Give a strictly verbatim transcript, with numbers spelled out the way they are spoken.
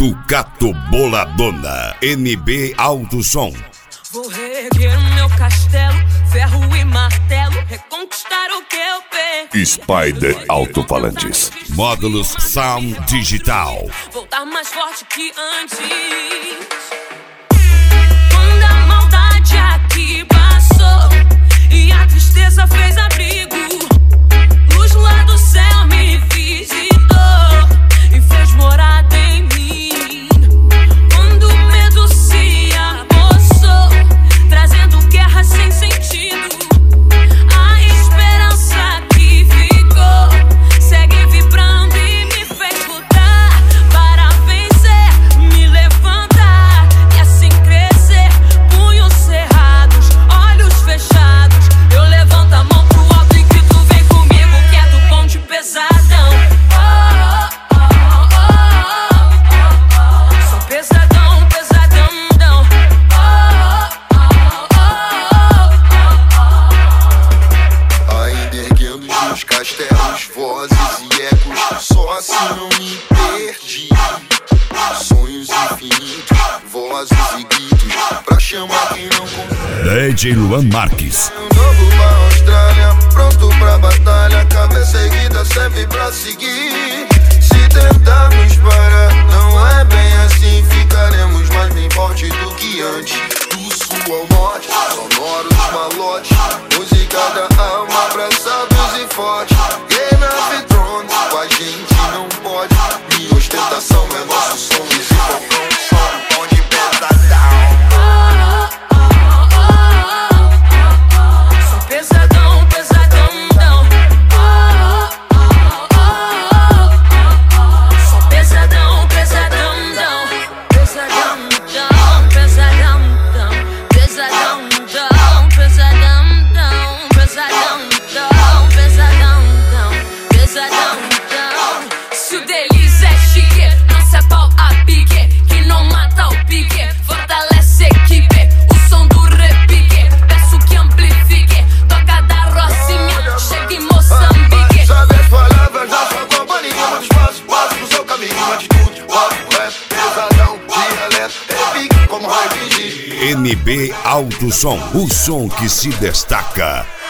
Ducato Boladona, N B Alto Som. Vou reerguer o meu castelo, ferro e martelo, reconquistar o que eu perdi. Spider Alto-Falantes, módulos Sound Digital. Voltar mais forte que antes. Quando a maldade aqui passou e a tristeza fez abrigo, luz lá do céu me visitou e fez morada em mim. Quando o medo se apossou, trazendo guerra sem sentido, a esperança que ficou segue vibrando e me fez lutar para vencer, me levantar e assim crescer. Punhos cerrados, olhos fechados, eu levanto a mão pro alto e grito: vem comigo que é do bonde pesadão. Oh, oh, oh, oh, oh, oh. Sou pesadão, pesadão, não. Oh, oh, oh, oh, oh. Ainda erguendo os meus castelos, vozes e ecos, só assim não me perdi. Sonhos infinitos, vozes e gritos, pra chamar quem não confia. D J Luan Marques. Novo pra Austrália, pronto pra batalha, cabeça erguida sempre pra seguir. Se tentarmos parar, não é bem assim, ficaremos mais bem forte do que antes. Do sul ao norte, sonoros malotes, música da alma, abraçados e fortes. Game of Thrones, com a gente não pode, minha ostentação é nosso som. Esse pouco é um som, bom de pesadão. Sou pesadão, pesadão, não. Sou pesadão, pesadão, não. Pesadão, não. Pesadão, não. Pesadão, não. Pesadão, não. Pesadão, não. Pesadão, não. Pesadão, não. Se o deles é chique, não se é pau a pique, que não mata o pique, fortalece a equipe. O som do repique, peço que amplifique. Toca da Rocinha, chega em Moçambique. Sabe as palavras da sua companhia, muito espaço, passo pro seu caminho. Atitude, rock, rap, pesadão, dialeto, repique como vai fingir. N B Alto Som, o som que se destaca.